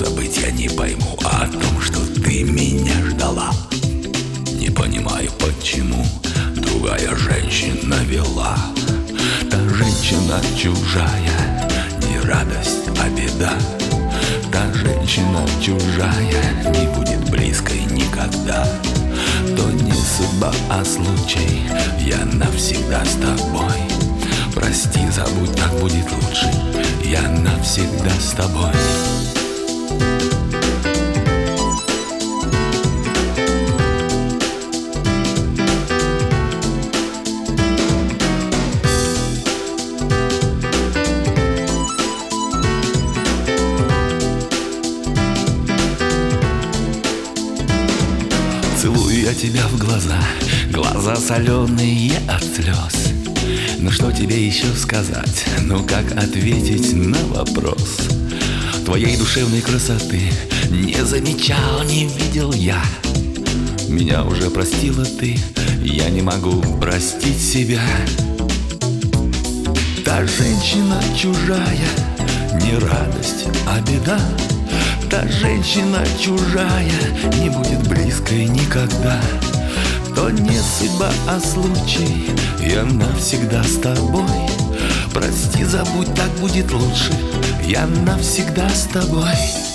забыть я не пойму, а о том, что ты меня ждала. Не понимаю, почему другая женщина вела. Та женщина чужая, не радость, а беда. Та женщина чужая не будет близкой никогда. То не судьба, а случай, я навсегда с тобой. Прости, забудь, так будет лучше, я навсегда с тобой. Целую я тебя в глаза, глаза соленые от слез. Ну что тебе еще сказать, ну как ответить на вопрос? Твоей душевной красоты не замечал, не видел я. Меня уже простила ты, я не могу простить себя. Та женщина чужая, не радость, а беда. Та женщина чужая не будет близкой никогда. То не судьба, а случай, я навсегда с тобой. Прости, забудь, так будет лучше, я навсегда с тобой.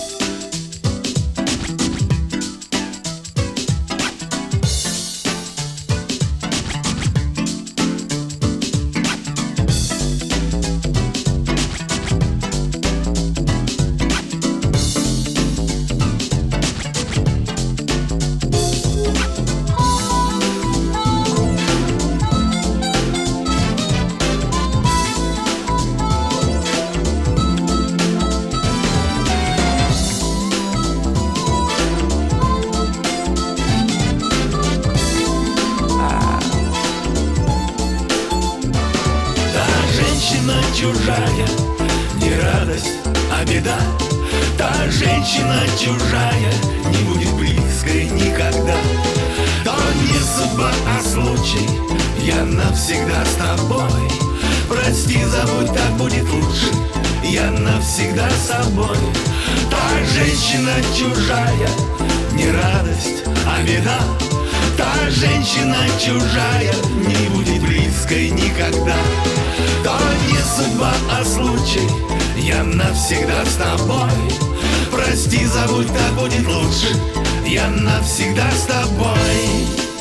Женщина чужая, не радость, а беда. Та женщина чужая не будет близкой никогда. То не судьба, а случай, я навсегда с тобой. Прости, забудь, так будет лучше, я навсегда с тобой. Та женщина чужая, не радость, а беда. Та женщина чужая не будет близкой никогда. То не судьба, а случай, я навсегда с тобой. Прости, забудь, так будет лучше, я навсегда с тобой.